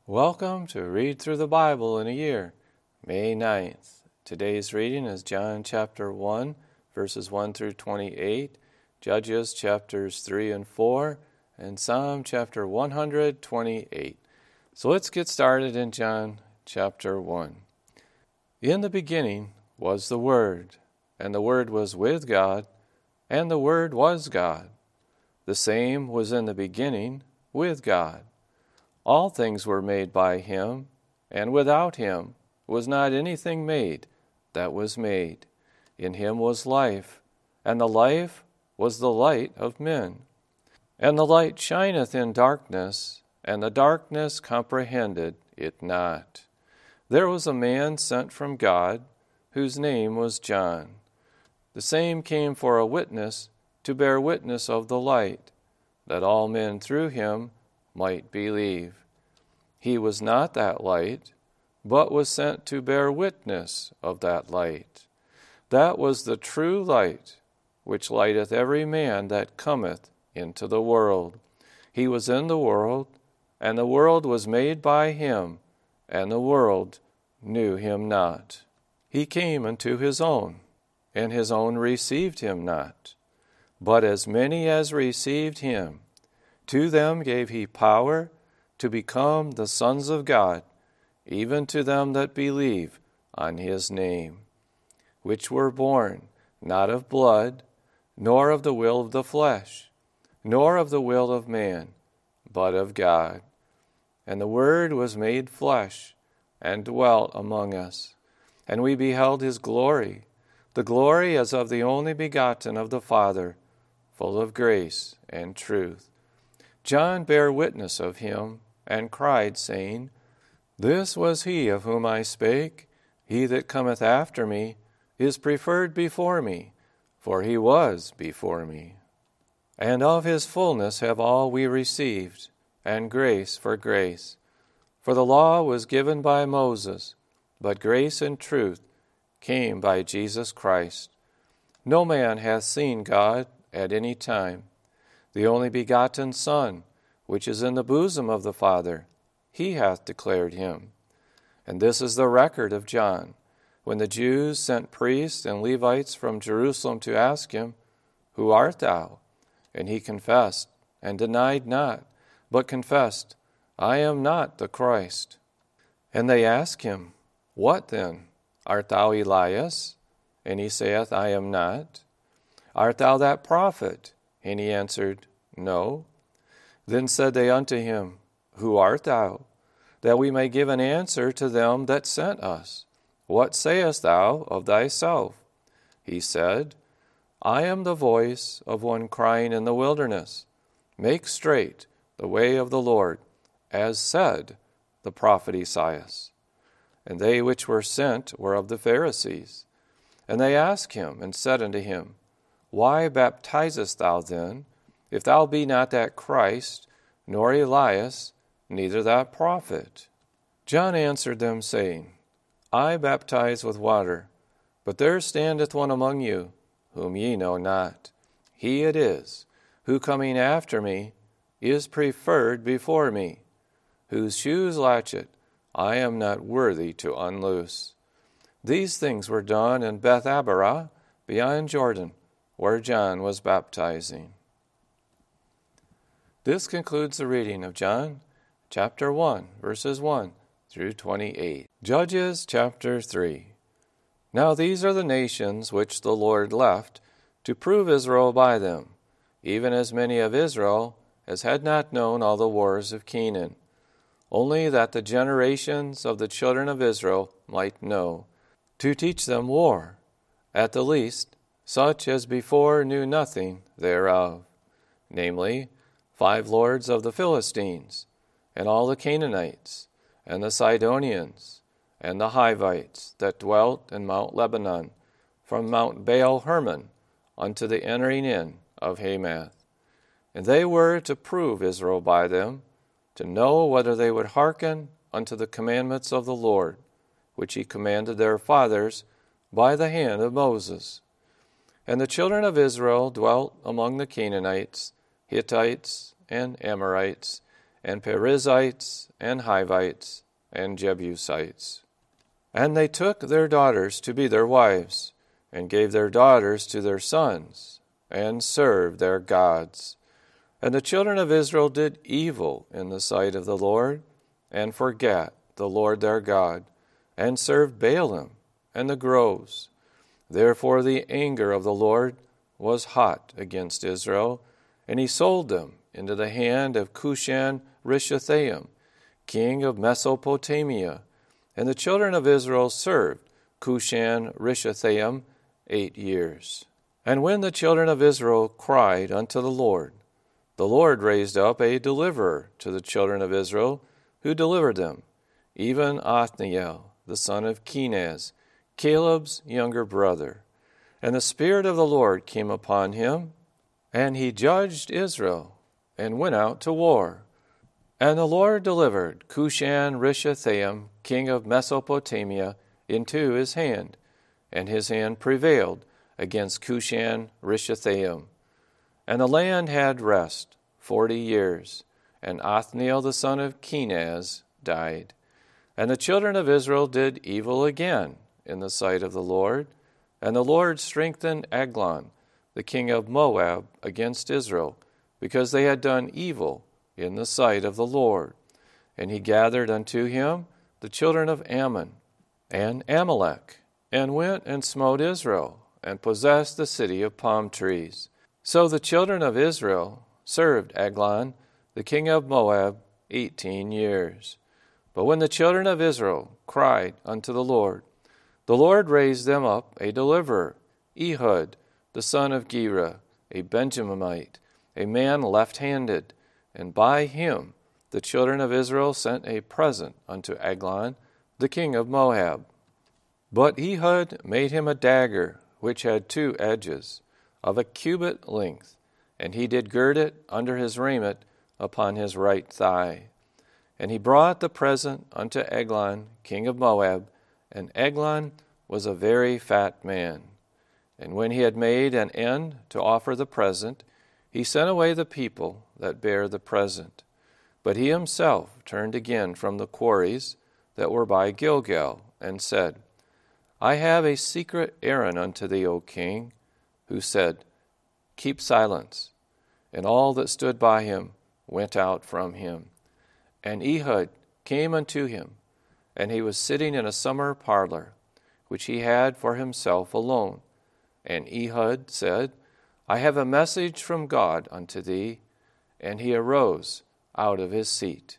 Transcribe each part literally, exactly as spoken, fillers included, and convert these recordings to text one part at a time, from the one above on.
Welcome to Read Through the Bible in a Year, May ninth. Today's reading is John chapter one, verses one through twenty-eight, Judges chapters three and four, and Psalm chapter one hundred twenty-eight. So let's get started in John chapter one. In the beginning was the Word, and the Word was with God, and the Word was God. The same was in the beginning with God. All things were made by him, and without him was not anything made that was made. In him was life, and the life was the light of men. And the light shineth in darkness, and the darkness comprehended it not. There was a man sent from God, whose name was John. The same came for a witness, to bear witness of the light, that all men through him might believe. He was not that light, but was sent to bear witness of that light. That was the true light, which lighteth every man that cometh into the world. He was in the world, and the world was made by him, and the world knew him not. He came unto his own, and his own received him not. But as many as received him, to them gave he power to become the sons of God, even to them that believe on his name, which were born not of blood, nor of the will of the flesh, nor of the will of man, but of God. And the Word was made flesh, and dwelt among us. And we beheld his glory, the glory as of the only begotten of the Father, full of grace and truth. John bare witness of him, and cried, saying, This was he of whom I spake. He that cometh after me is preferred before me, for he was before me. And of his fullness have all we received, and grace for grace. For the law was given by Moses, but grace and truth came by Jesus Christ. No man hath seen God at any time. The only begotten Son, which is in the bosom of the Father, he hath declared him. And this is the record of John, when the Jews sent priests and Levites from Jerusalem to ask him, Who art thou? And he confessed, and denied not, but confessed, I am not the Christ. And they asked him, What then? Art thou Elias? And he saith, I am not. Art thou that prophet? And he answered, No. Then said they unto him, Who art thou? That we may give an answer to them that sent us. What sayest thou of thyself? He said, I am the voice of one crying in the wilderness, Make straight the way of the Lord, as said the prophet Esaias. And they which were sent were of the Pharisees. And they asked him, and said unto him, Why baptizest thou then, if thou be not that Christ, nor Elias, neither that prophet? John answered them, saying, I baptize with water, but there standeth one among you, whom ye know not. He it is, who coming after me is preferred before me, whose shoes latchet I am not worthy to unloose. These things were done in Bethabara, beyond Jordan, where John was baptizing. This concludes the reading of John chapter one, verses one through twenty-eight. Judges chapter three. Now these are the nations which the Lord left to prove Israel by them, even as many of Israel as had not known all the wars of Canaan, only that the generations of the children of Israel might know, to teach them war, at the least such as before knew nothing thereof, namely, five lords of the Philistines, and all the Canaanites, and the Sidonians, and the Hivites that dwelt in Mount Lebanon, from Mount Baal Hermon unto the entering in of Hamath. And they were to prove Israel by them, to know whether they would hearken unto the commandments of the Lord, which he commanded their fathers by the hand of Moses. And the children of Israel dwelt among the Canaanites, Hittites, and Amorites, and Perizzites, and Hivites, and Jebusites. And they took their daughters to be their wives, and gave their daughters to their sons, and served their gods. And the children of Israel did evil in the sight of the Lord, and forgat the Lord their God, and served Baalim and the groves. Therefore the anger of the Lord was hot against Israel, and he sold them into the hand of Cushan-Rishathaim, king of Mesopotamia. And the children of Israel served Cushan-Rishathaim eight years. And when the children of Israel cried unto the Lord, the Lord raised up a deliverer to the children of Israel, who delivered them, even Othniel, the son of Kenaz, Caleb's younger brother. And the Spirit of the Lord came upon him, and he judged Israel, and went out to war. And the Lord delivered Cushan-Rishathaim, king of Mesopotamia, into his hand, and his hand prevailed against Cushan-Rishathaim. And the land had rest forty years, and Othniel the son of Kenaz died. And the children of Israel did evil again in the sight of the Lord, and the Lord strengthened Eglon, the king of Moab, against Israel, because they had done evil in the sight of the Lord. And he gathered unto him the children of Ammon and Amalek, and went and smote Israel, and possessed the city of palm trees. So the children of Israel served Eglon, the king of Moab, eighteen years. But when the children of Israel cried unto the Lord, the Lord raised them up a deliverer, Ehud, the son of Gera, a Benjaminite, a man left-handed, and by him the children of Israel sent a present unto Eglon, the king of Moab. But Ehud made him a dagger, which had two edges, of a cubit length, and he did gird it under his raiment upon his right thigh. And he brought the present unto Eglon, king of Moab, and Eglon was a very fat man. And when he had made an end to offer the present, he sent away the people that bare the present. But he himself turned again from the quarries that were by Gilgal, and said, I have a secret errand unto thee, O king, who said, Keep silence. And all that stood by him went out from him. And Ehud came unto him, and he was sitting in a summer parlor, which he had for himself alone. And Ehud said, I have a message from God unto thee. And he arose out of his seat.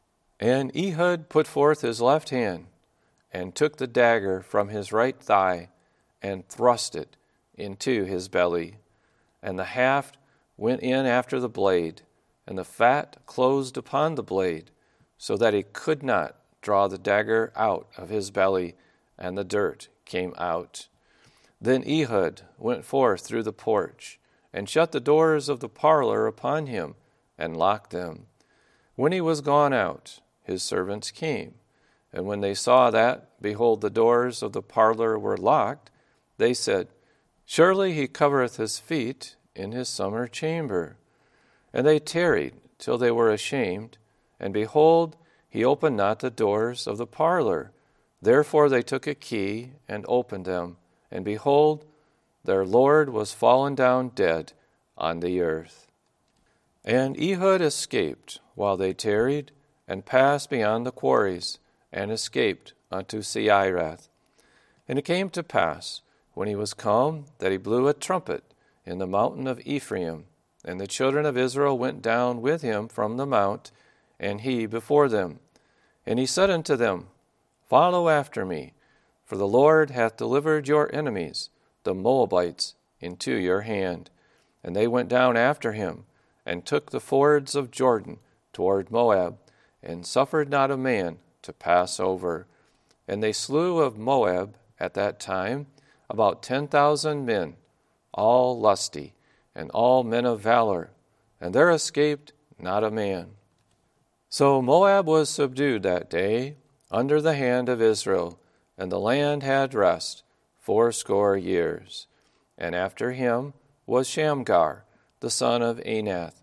And Ehud put forth his left hand, and took the dagger from his right thigh, and thrust it into his belly. And the haft went in after the blade, and the fat closed upon the blade, so that he could not draw the dagger out of his belly, and the dirt came out. Then Ehud went forth through the porch, and shut the doors of the parlor upon him, and locked them. When he was gone out, his servants came, and when they saw that, behold, the doors of the parlor were locked, they said, Surely he covereth his feet in his summer chamber. And they tarried till they were ashamed, and behold, he opened not the doors of the parlor. Therefore they took a key, and opened them, and behold, their Lord was fallen down dead on the earth. And Ehud escaped while they tarried, and passed beyond the quarries, and escaped unto Seirath. And it came to pass, when he was come, that he blew a trumpet in the mountain of Ephraim, and the children of Israel went down with him from the mount, and he before them. And he said unto them, Follow after me, for the Lord hath delivered your enemies, the Moabites, into your hand. And they went down after him, and took the fords of Jordan toward Moab, and suffered not a man to pass over. And they slew of Moab at that time about ten thousand men, all lusty, and all men of valor, and there escaped not a man. So Moab was subdued that day under the hand of Israel, and the land had rest fourscore years. And after him was Shamgar, the son of Anath,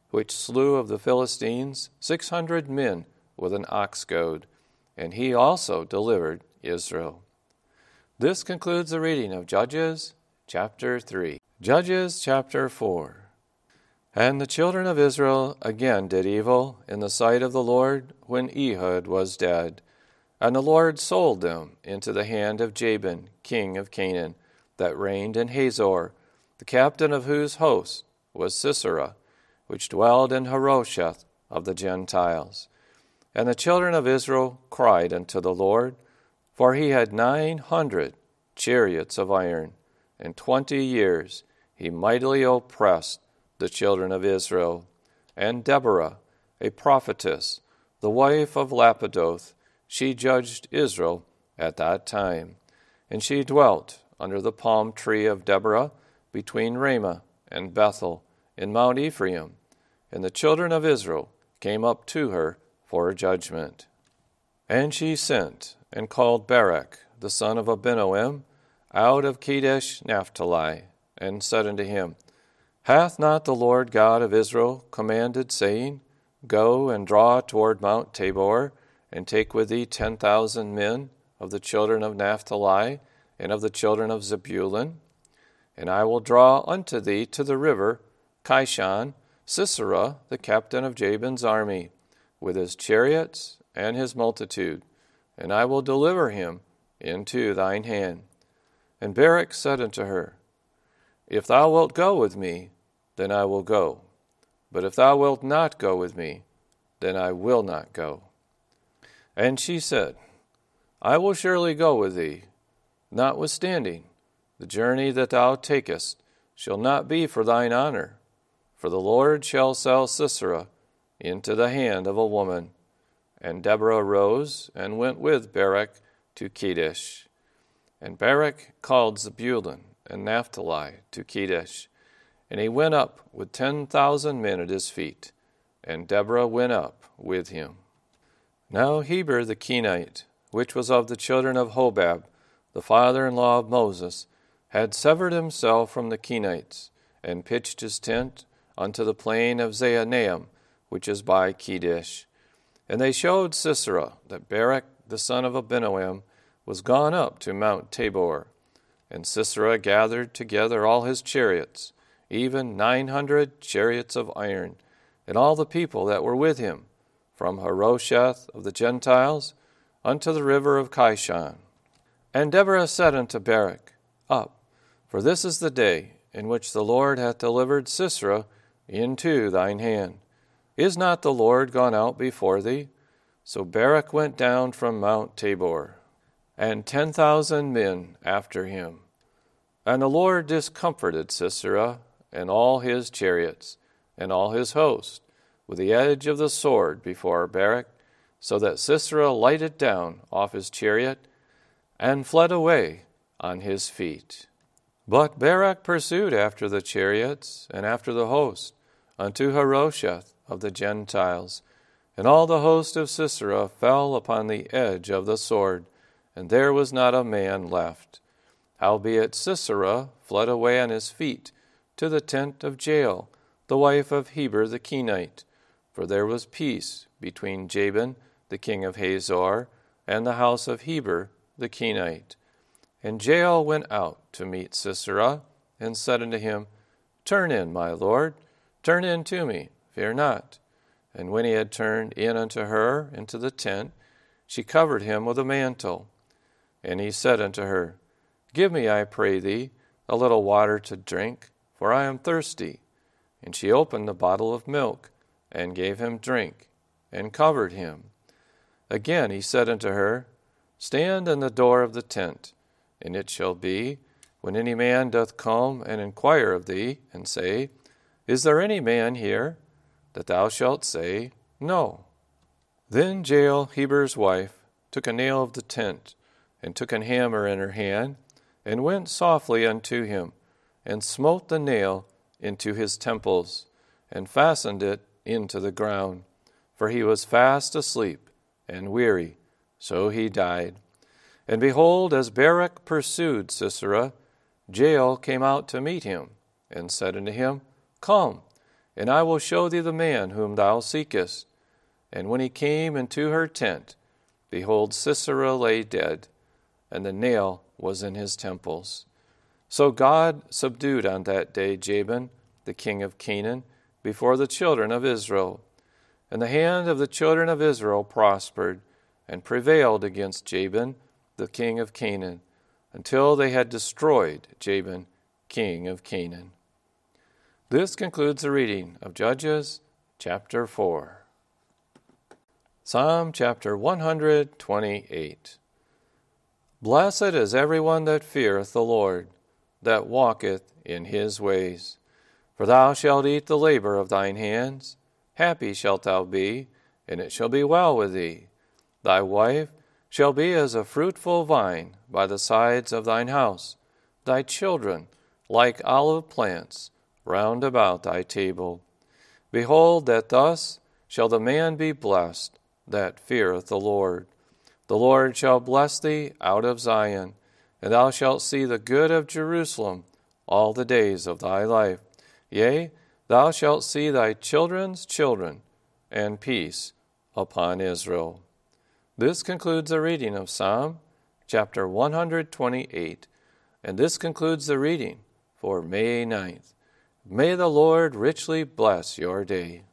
which slew of the Philistines six hundred men with an ox goad, and he also delivered Israel. This concludes the reading of Judges chapter three. Judges chapter four. And the children of Israel again did evil in the sight of the Lord when Ehud was dead. And the Lord sold them into the hand of Jabin, king of Canaan, that reigned in Hazor, the captain of whose host was Sisera, which dwelled in Harosheth of the Gentiles. And the children of Israel cried unto the Lord, for he had nine hundred chariots of iron, and twenty years he mightily oppressed the children of Israel. And Deborah, a prophetess, the wife of Lapidoth, she judged Israel at that time. And she dwelt under the palm tree of Deborah between Ramah and Bethel in Mount Ephraim. And the children of Israel came up to her for judgment. And she sent and called Barak, the son of Abinoam, out of Kadesh Naphtali, and said unto him, Hath not the Lord God of Israel commanded, saying, Go and draw toward Mount Tabor, and take with thee ten thousand men of the children of Naphtali, and of the children of Zebulun? And I will draw unto thee to the river Kishon Sisera, the captain of Jabin's army, with his chariots and his multitude, and I will deliver him into thine hand. And Barak said unto her, If thou wilt go with me, then I will go. But if thou wilt not go with me, then I will not go. And she said, I will surely go with thee. Notwithstanding, the journey that thou takest shall not be for thine honor, for the Lord shall sell Sisera into the hand of a woman. And Deborah rose and went with Barak to Kadesh. And Barak called Zebulun and Naphtali to Kadesh. And he went up with ten thousand men at his feet, and Deborah went up with him. Now Heber the Kenite, which was of the children of Hobab, the father-in-law of Moses, had severed himself from the Kenites, and pitched his tent unto the plain of Zaanaim, which is by Kadesh. And they showed Sisera that Barak the son of Abinoam was gone up to Mount Tabor. And Sisera gathered together all his chariots, even nine hundred chariots of iron, and all the people that were with him, from Harosheth of the Gentiles unto the river of Kishon. And Deborah said unto Barak, Up, for this is the day in which the Lord hath delivered Sisera into thine hand. Is not the Lord gone out before thee? So Barak went down from Mount Tabor, and ten thousand men after him. And the Lord discomforted Sisera and all his chariots and all his host with the edge of the sword before Barak, so that Sisera lighted down off his chariot and fled away on his feet. But Barak pursued after the chariots and after the host unto Harosheth of the Gentiles, and all the host of Sisera fell upon the edge of the sword, and there was not a man left. Howbeit Sisera fled away on his feet to the tent of Jael, the wife of Heber the Kenite, for there was peace between Jabin the king of Hazor and the house of Heber the Kenite. And Jael went out to meet Sisera, and said unto him, Turn in, my lord, turn in to me, fear not. And when he had turned in unto her into the tent, she covered him with a mantle. And he said unto her, Give me, I pray thee, a little water to drink, for I am thirsty. And she opened the bottle of milk, and gave him drink, and covered him. Again he said unto her, Stand in the door of the tent, and it shall be, when any man doth come and inquire of thee, and say, Is there any man here? That thou shalt say, No. Then Jael, Heber's wife, took a nail of the tent, and took an hammer in her hand, and went softly unto him, and smote the nail into his temples, and fastened it into the ground. For he was fast asleep and weary, so he died. And behold, as Barak pursued Sisera, Jael came out to meet him, and said unto him, Come, and I will show thee the man whom thou seekest. And when he came into her tent, behold, Sisera lay dead, and the nail was in his temples. So God subdued on that day Jabin, the king of Canaan, before the children of Israel. And the hand of the children of Israel prospered, and prevailed against Jabin, the king of Canaan, until they had destroyed Jabin, king of Canaan. This concludes the reading of Judges chapter four. Psalm chapter one hundred twenty-eight. Blessed is everyone that feareth the Lord, that walketh in his ways. For thou shalt eat the labor of thine hands. Happy shalt thou be, and it shall be well with thee. Thy wife shall be as a fruitful vine by the sides of thine house, thy children like olive plants round about thy table. Behold, that thus shall the man be blessed that feareth the Lord. The Lord shall bless thee out of Zion, and thou shalt see the good of Jerusalem all the days of thy life. Yea, thou shalt see thy children's children, and peace upon Israel. This concludes the reading of Psalm chapter one hundred twenty-eight, and this concludes the reading for May ninth. May the Lord richly bless your day.